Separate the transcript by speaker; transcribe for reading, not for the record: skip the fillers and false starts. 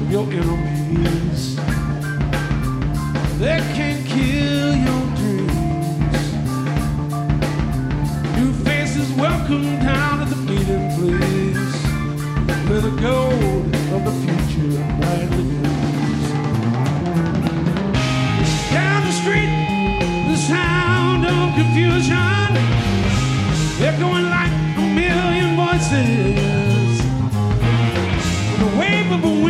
Speaker 1: your enemies. They can kill your dreams. New faces welcome down at the meeting place, where the gold of the future brightly gleams. Down the street, the sound of confusion, echoing like a million voices.